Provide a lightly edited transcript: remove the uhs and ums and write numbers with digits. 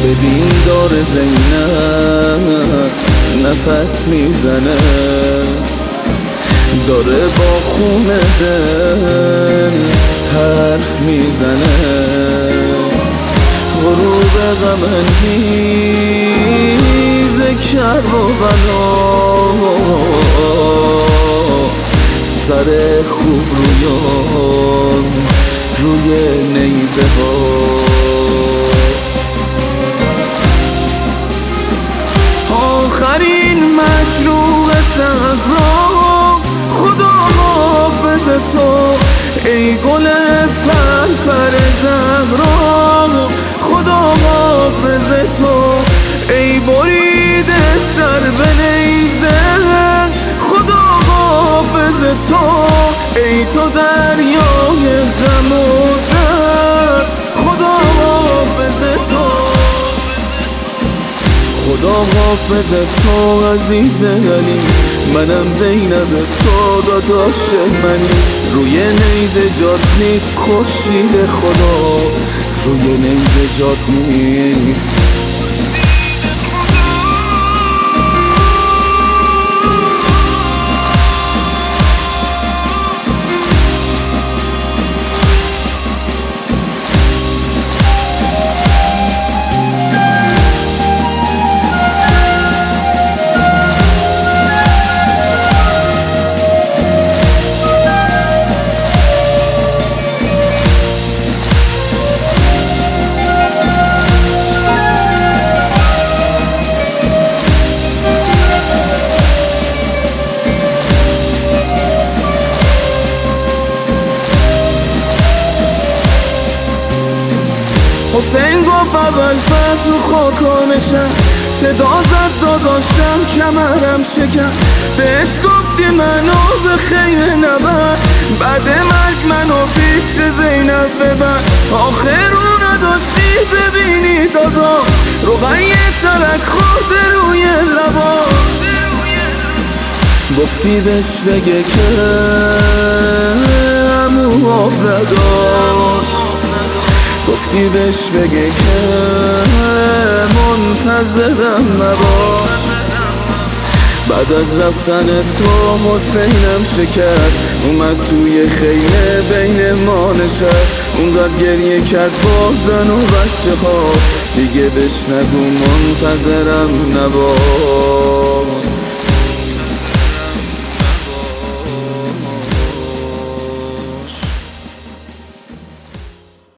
ببین داره زینب نفس میزنه، داره با خون دل حرف میزنه. غروب غم انگیز کربلاست، سر خوب روی نیزه هاست. آخرین مجروح صحرا خدا حافظ تو، ای گل پرپر زهرا خدا حافظ تو، ای برید سر به نیزه خدا حافظ تو، ای تو دریای غم و درد خدا حافظ تو. خدا حافظ تو عزیز علی، منم زینب تو داداش منی. روی نیزه جات نیست خورشید خدا، روی نیزه جات نیست. حسین گفت اول فصل خاکانشم، صدا زد داداشم کمرم شکن. بهش گفتی منو به خیمه نبر، بعد مرگ منو پیش زینب ببر. آخر رو نداشتی ببینی دادا، روغن یه ترک خورده روی لبا. گفتی بهش بگه که عمو آب نداشت، گفتی بهش بگه که منتظرم نباش. بعد از رفتن تو حسینم شکست، اومد توی خیمه بین ما نشست. اونقدر گریه کرد با زن و بچه ها، دیگه بهش نگو منتظرم نباش.